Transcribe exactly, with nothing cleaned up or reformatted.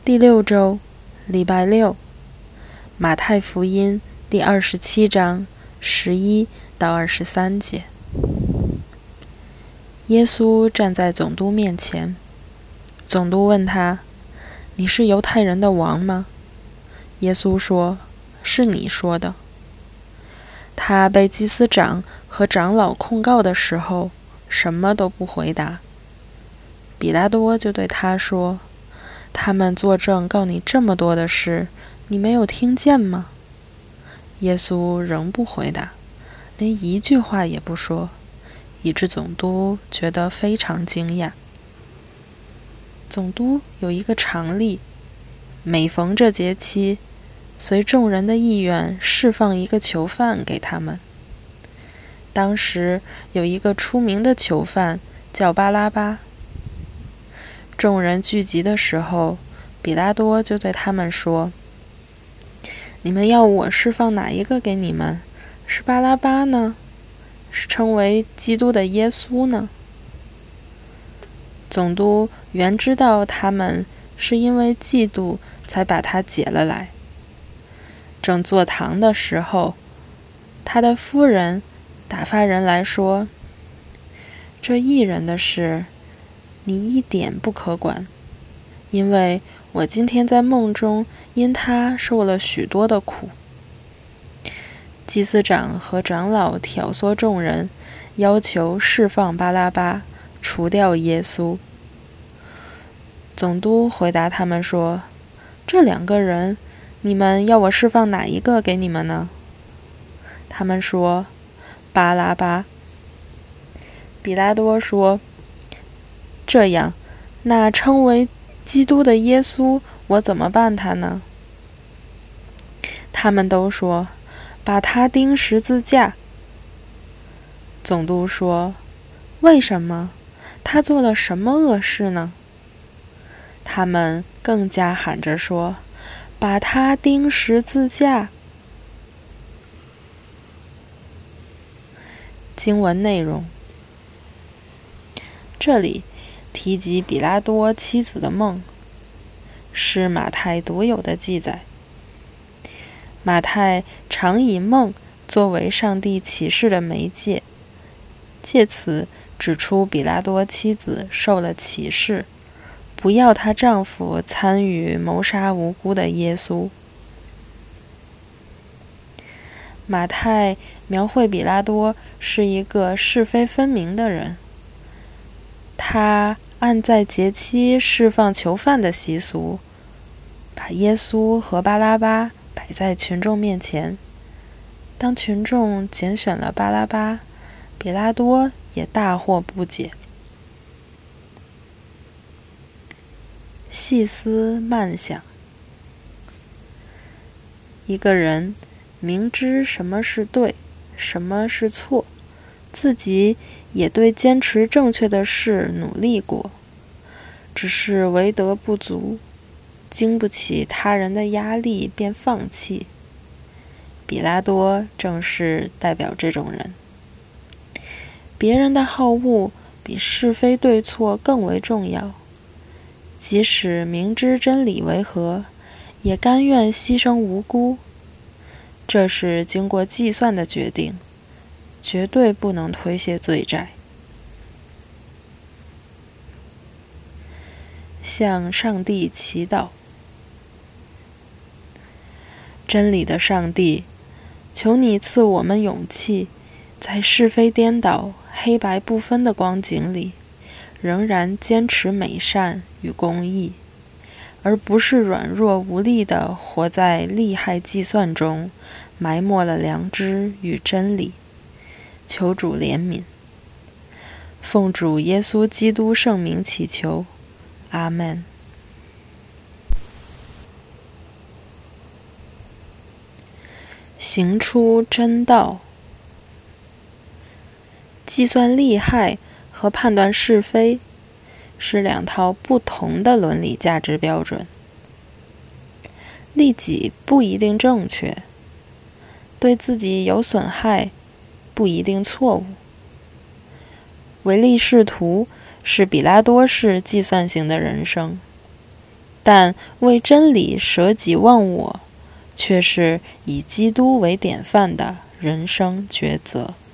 第六周，礼拜六，马太福音第二十七章十一到二十三节。耶稣站在总督面前，总督问他：“你是犹太人的王吗？”耶稣说：“是你说的。”他被祭司长和长老控告的时候，什么都不回答。比拉多就对他说：“他们作证告你这么多的事，你没有听见吗？”耶稣仍不回答，连一句话也不说，以致总督觉得非常惊讶。总督有一个常例，每逢这节期，随众人的意愿释放一个囚犯给他们。当时有一个出名的囚犯叫巴拉巴。众人聚集的时候，比拉多就对他们说：“你们要我释放哪一个给你们？是巴拉巴呢？是称为基督的耶稣呢？”总督原知道他们是因为嫉妒才把他解了来。正坐堂的时候，他的夫人打发人来说：“这异人的事，你一点不可管，因为我今天在梦中因他受了许多的苦。”祭司长和长老挑唆众人，要求释放巴拉巴，除掉耶稣。总督回答他们说：“这两个人，你们要我释放哪一个给你们呢？”他们说：“巴拉巴。”比拉多说：“这样，那称为基督的耶稣，我怎么办他呢？”他们都说：“把他钉十字架。”总督说：“为什么？他做了什么恶事呢？”他们更加喊着说：“把他钉十字架。”经文内容，这里提及比拉多妻子的梦，是马太独有的记载。马太常以梦作为上帝启示的媒介，借此指出比拉多妻子受了启示，不要她丈夫参与谋杀无辜的耶稣。马太描绘比拉多是一个是非分明的人，他按在节期释放囚犯的习俗，把耶稣和巴拉巴摆在群众面前。当群众拣选了巴拉巴，比拉多也大惑不解。细思慢想，一个人明知什么是对，什么是错，自己也对坚持正确的事努力过，只是为德不足，经不起他人的压力便放弃。比拉多正是代表这种人。别人的好恶比是非对错更为重要，即使明知真理为何，也甘愿牺牲无辜。这是经过计算的决定，绝对不能推卸罪债。向上帝祈祷。真理的上帝，求你赐我们勇气，在是非颠倒、黑白不分的光景里，仍然坚持美善与公义，而不是软弱无力地活在利害计算中，埋没了良知与真理。求主怜悯。奉主耶稣基督圣名祈求，阿们。行出真道。计算利害和判断是非是两套不同的伦理价值标准。利己不一定正确，对自己有损害不一定错误。唯利是图是比拉多式计算型的人生， 但为真理舍己忘我，却是以基督为典范的人生抉择。